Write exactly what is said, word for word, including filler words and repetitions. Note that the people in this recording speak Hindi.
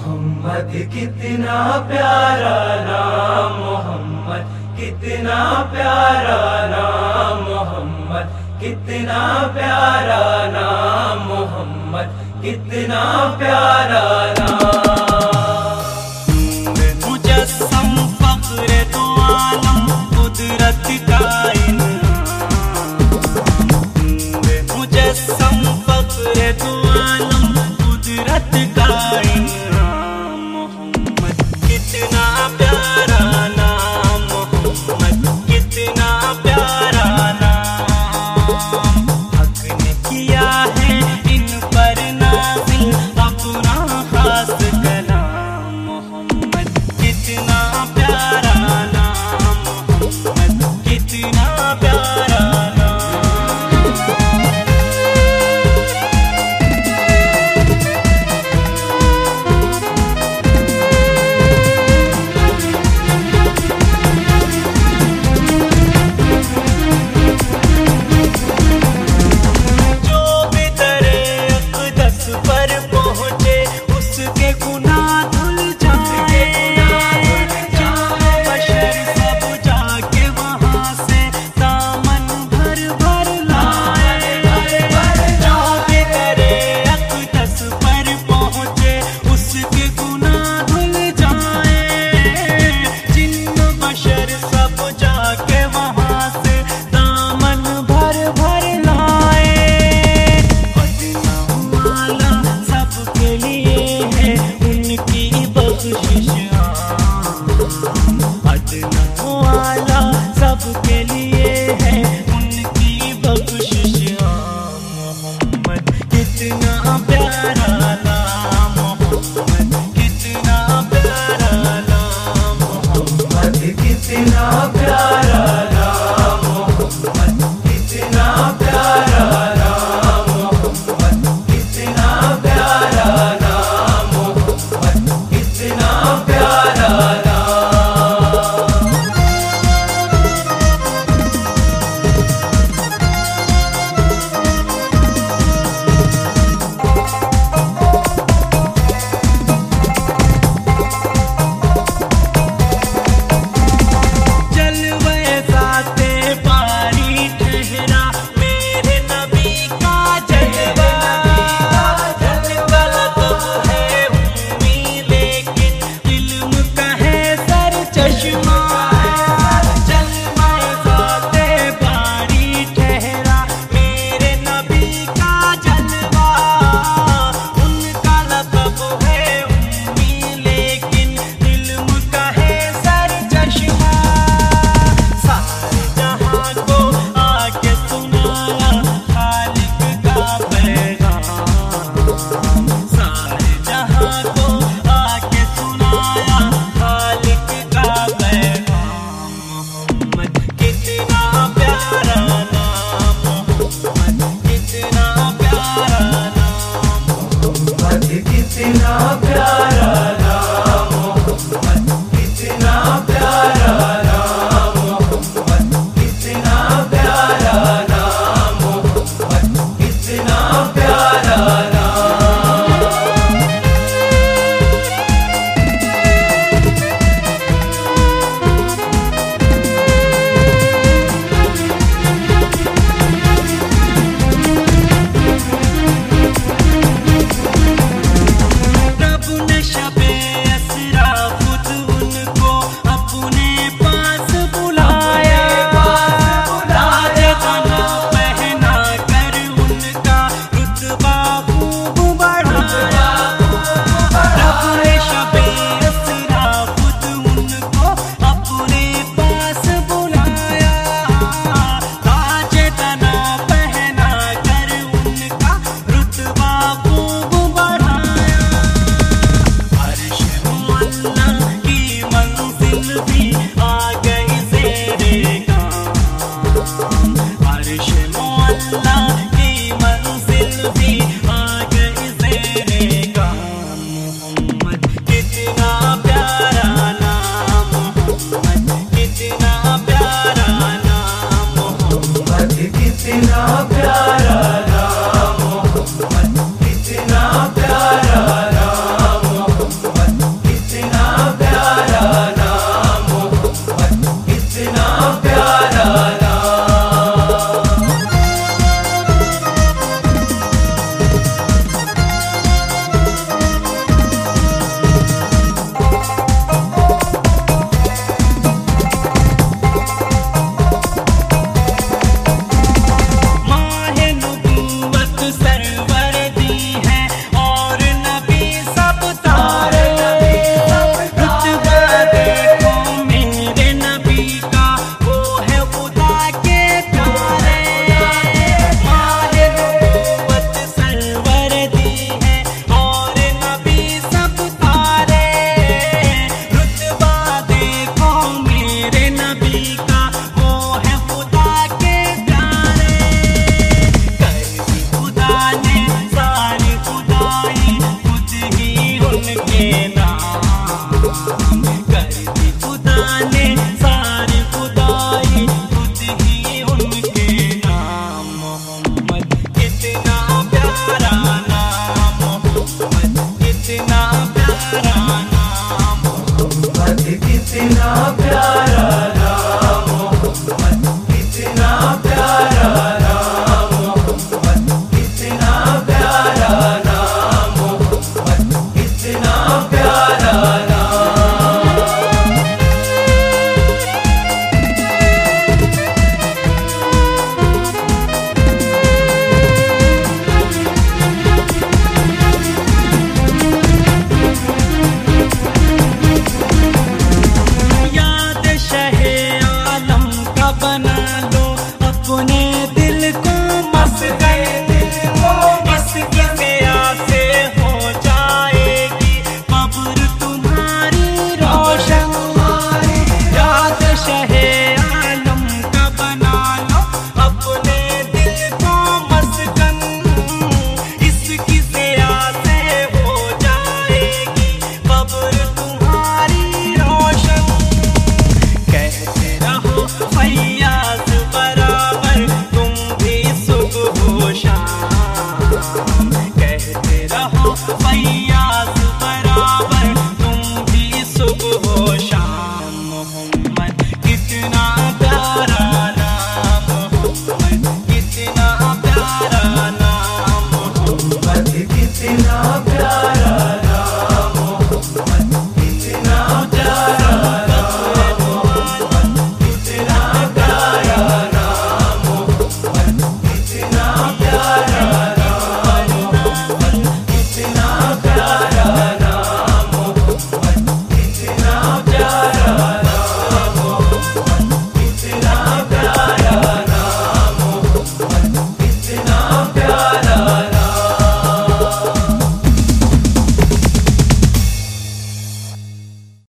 मोहम्मद कितना प्यारा नाम, मोहम्मद कितना प्यारा नाम, मोहम्मद कितना प्यारा नाम, मोहम्मद कितना प्यारा नाम। मुजस्सम फख्र दो आलम कुदरत का मुजस्सम फख्र दो आलम कुदरत का मोहम्मद कितना प्यारा नाम, मोहम्मद कितना प्यारा नाम। हक ने किया है इन पर नाज़िल अपना खास कलाम, मोहम्मद कितना प्यारा नाम, मोहम्मद कितना प्यारा नाम। सबके लिए है उनकी बख्शिश, मोहम्मद कितना प्यारा नाम, मोहम्मद कितना प्यारा नाम, मोहम्मद कितना प्यारा नाम, मोहम्मद कितना प्यारा नाम, मोहम्मद कितना प्यारा नाम, मोहम्मद कितना प्यारा नाम। कितना प्यारा नाम, मोहम्मद कितना प्यारा नाम, मोहम्मद कितना प्यारा नाम, मोहम्मद कितना प्यारा नाम। प्रभु में